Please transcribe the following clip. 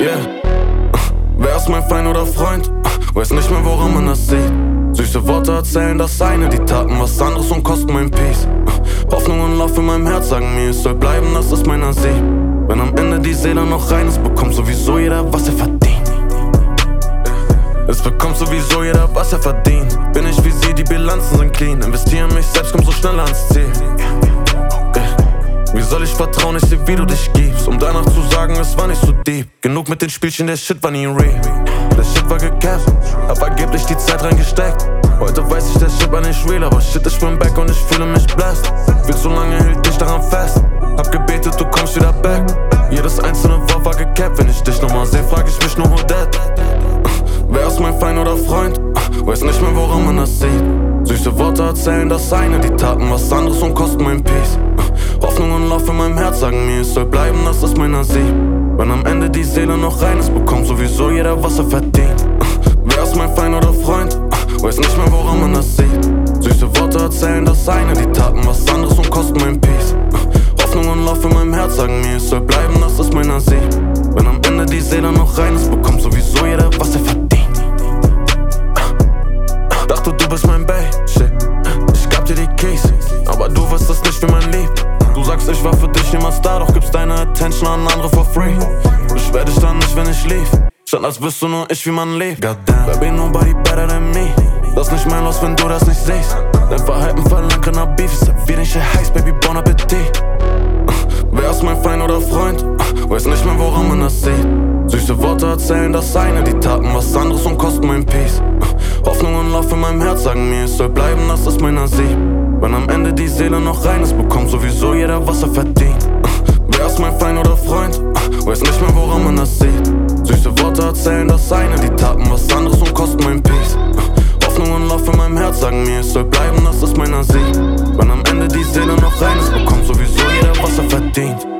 Wer ist mein Feind oder Freund? Weiß nicht mehr, woran man das sieht. Süße Worte erzählen das eine, die Taten was anderes und kosten mein Peace. Hoffnung und Lauf in meinem Herz sagen mir, es soll bleiben, das ist mein Sieg. Wenn am Ende die Seele noch rein ist, bekommt sowieso jeder, was er verdient. Es bekommt sowieso jeder, was er verdient. Bin ich wie sie, die Bilanzen sind clean. Investiere in mich selbst, komm so schnell ans Ziel. Wie soll ich vertrauen, ich seh, wie du dich gibst, um danach zu sagen, es war nicht so deep. Genug mit den Spielchen, der Shit war nie real. Der Shit war gecapped, hab vergeblich die Zeit reingesteckt. Heute weiß ich, der Shit war nicht real, aber shit, ich bin back und ich fühle mich blessed. Viel zu lange hielt dich daran fest, hab gebetet, du kommst wieder back. Jedes einzelne Wort war gecapped, wenn ich dich nochmal seh, frag ich mich nur who that. Wer ist mein Feind oder Freund? Weiß nicht mehr, woran man das sieht. Süße Worte erzählen das eine, die Taten was anderes und kosten mein Peace. Hoffnung und Lauf in meinem Herz sagen mir, es soll bleiben, das ist mein Sieg. Wenn am Ende die Seele noch rein ist, bekommt sowieso jeder, was er verdient. Wer ist mein Feind oder Freund? Weiß nicht mehr, woran man das sieht. Süße Worte erzählen das eine, die Taten was anderes und kosten mein Peace. Hoffnung und Lauf in meinem Herz sagen mir, es soll bleiben, das ist mein Sieg. Wenn am Ende die Seele noch rein ist, bekommt sowieso jeder, was er verdient. Dachte, du bist mein Bae, shit. Ich gab dir die Keys, aber du weißt das nicht, wie man liebt. Du sagst, ich war für dich niemals da, doch gibst deine Attention an andere for free. Beschwer dich dann nicht, wenn ich lief. Statt als wüsst du nur ich, wie man lebt. Goddamn, baby, nobody better than me. Das nicht mein Los, wenn du das nicht siehst. Dein Verhalten verlangt keiner Beef. Ich servier dich hier heiß, baby, bon appetit. Wer ist mein Feind oder Freund? Weiß nicht mehr, woran man das sieht. Süße Worte erzählen das eine, die Taten was anderes und kosten mein Peace. Hoffnung und Lauf in meinem Herz sagen mir, es soll bleiben, das ist mein Sieg. Wenn am Ende die Seele noch rein ist, bekommt sowieso jeder, was er verdient. Wer ist mein Feind oder Freund? Weiß nicht mehr, woran man das sieht. Süße Worte erzählen das eine, die Taten was anderes und kosten mein Peace. Hoffnung und Lauf in meinem Herz sagen mir, es soll bleiben, das ist mein Sieg. Wenn am Ende die Seele noch rein ist, bekommt sowieso jeder, was er verdient.